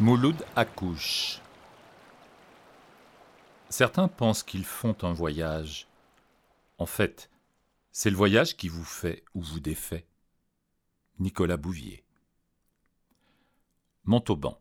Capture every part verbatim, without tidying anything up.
Mouloud accouche. Certains pensent qu'ils font un voyage. En fait, c'est le voyage qui vous fait ou vous défait. Nicolas Bouvier. Montauban.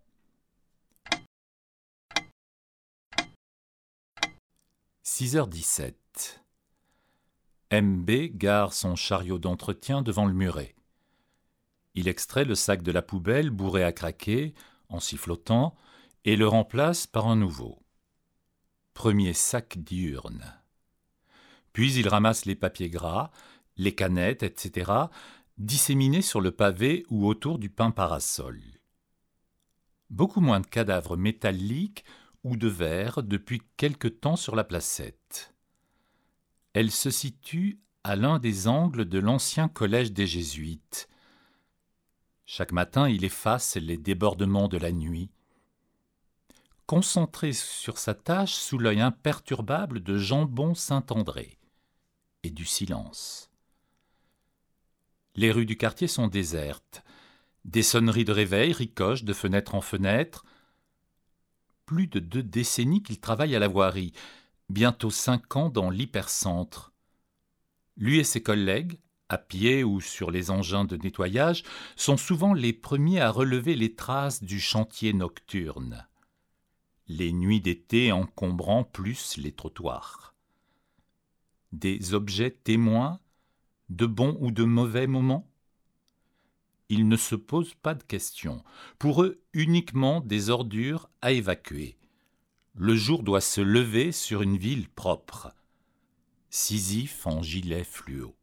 six heures dix-sept. M B gare son chariot d'entretien devant le muret. Il extrait le sac de la poubelle bourré à craquer, en sifflotant, et le remplace par un nouveau. Premier sac diurne. Puis il ramasse les papiers gras, les canettes, et cetera, disséminés sur le pavé ou autour du pain parasol. Beaucoup moins de cadavres métalliques ou de verre depuis quelque temps sur la placette. Elle se situe à l'un des angles de l'ancien collège des Jésuites. Chaque matin, il efface les débordements de la nuit. Concentré sur sa tâche sous l'œil imperturbable de Jambon Saint-André et du silence. Les rues du quartier sont désertes. Des sonneries de réveil ricochent de fenêtre en fenêtre. Plus de deux décennies qu'il travaille à la voirie, bientôt cinq ans dans l'hypercentre. Lui et ses collègues, à pied ou sur les engins de nettoyage, sont souvent les premiers à relever les traces du chantier nocturne. Les nuits d'été encombrant plus les trottoirs. Des objets témoins, de bons ou de mauvais moments? Ils ne se posent pas de questions. Pour eux, uniquement des ordures à évacuer. Le jour doit se lever sur une ville propre. Sisyphe en gilet fluo.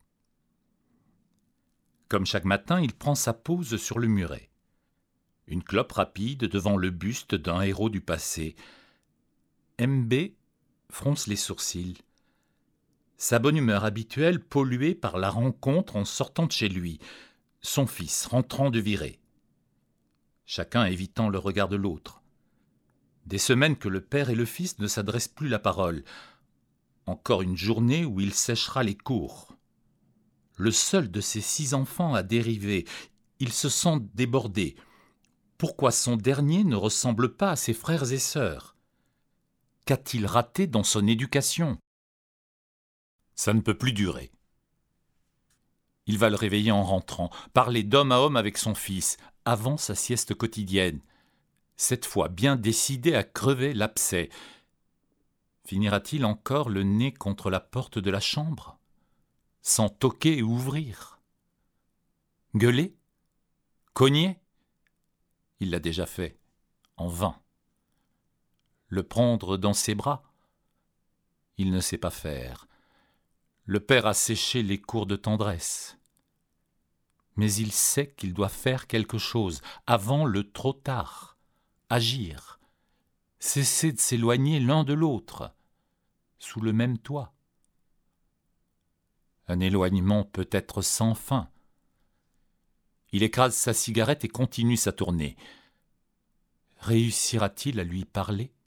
Comme chaque matin, il prend sa pause sur le muret. Une clope rapide devant le buste d'un héros du passé. M B fronce les sourcils. Sa bonne humeur habituelle polluée par la rencontre en sortant de chez lui, son fils rentrant de virée. Chacun évitant le regard de l'autre. Des semaines que le père et le fils ne s'adressent plus la parole. Encore une journée où il séchera les cours. Le seul de ses six enfants a dérivé. Il se sent débordé. Pourquoi son dernier ne ressemble pas à ses frères et sœurs? Qu'a-t-il raté dans son éducation? Ça ne peut plus durer. Il va le réveiller en rentrant, parler d'homme à homme avec son fils, avant sa sieste quotidienne. Cette fois bien décidé à crever l'abcès. Finira-t-il encore le nez contre la porte de la chambre? Sans toquer et ouvrir? Gueuler? Cogner? Il l'a déjà fait, en vain. Le prendre dans ses bras? Il ne sait pas faire. Le père a séché les cours de tendresse. Mais il sait qu'il doit faire quelque chose, avant le trop tard. Agir. Cesser de s'éloigner l'un de l'autre, sous le même toit. Un éloignement peut être sans fin. Il écrase sa cigarette et continue sa tournée. Réussira-t-il à lui parler?